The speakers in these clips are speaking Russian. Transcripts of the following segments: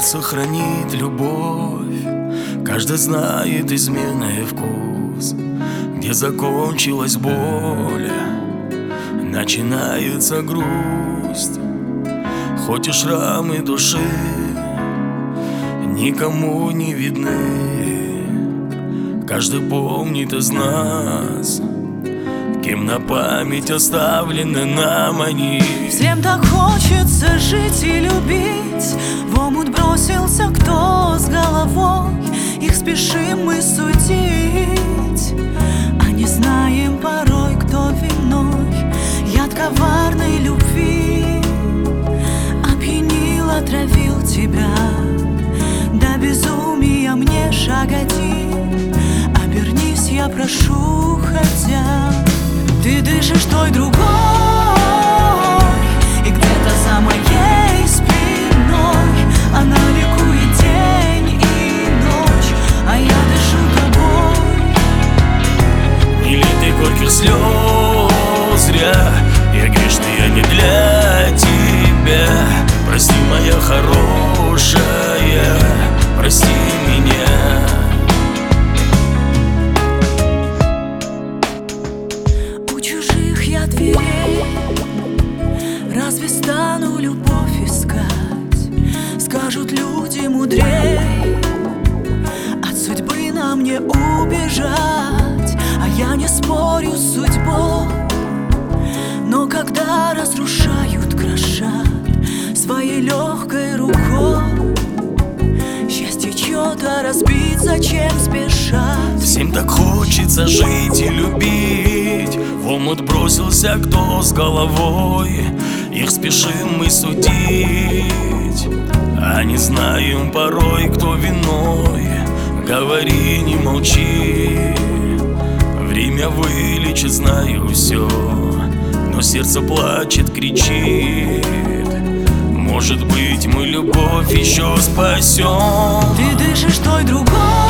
сохранит любовь. Каждый знает изменный вкус, где закончилась боль, начинается грусть. Хоть и шрамы души никому не видны, каждый помнит из нас, кем на память оставлены нам они. Всем так хочется жить и любить, в омут бросился кто с головой. Их спешим мы судить, а не знаем порой, кто виной. Яд коварной любви опьянил, отравил тебя. До безумия мне шаг один, обернись, я прошу, хотя ты дышишь той другой, и где-то за моей спиной она ликует день и ночь, а я дышу тобой. Не лей горьких слез зря, я грешный, я не для тебя. Прости, моя хорошая, прости меня. Дверей. Разве стану любовь искать? Скажут люди мудрей, от судьбы нам не убежать. А я не спорю с судьбой, но когда разрушают, крошат своей легкой рукой, счастье чье-то разбить, зачем спешать? Всем так хочется жить и любить, в омут бросился кто с головой. Их спешим мы судить, а не знаем порой, кто виной. Говори, не молчи, время вылечит, знаю все, но сердце плачет, кричит. Может быть, мы любовь еще спасем. Ты дышишь той другой,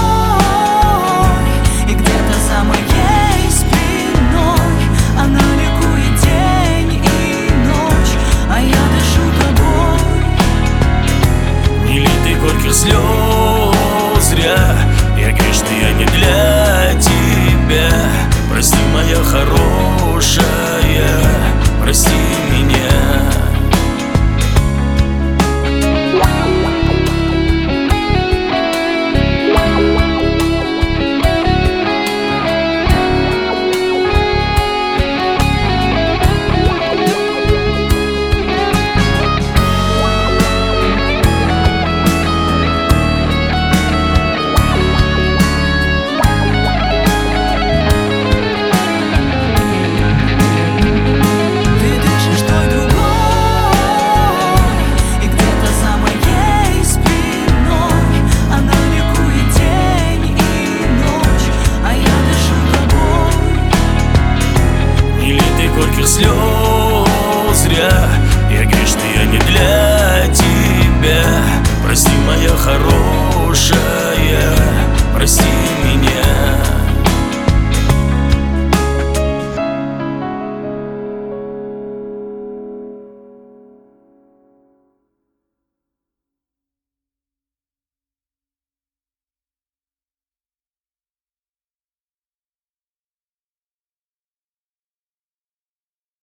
и где-то за моей спиной она ликует день и ночь, а я дышу тобой. Не лей ты горьких слез зря, я грешный, я не для тебя. Прости, моя хорошая, прости меня.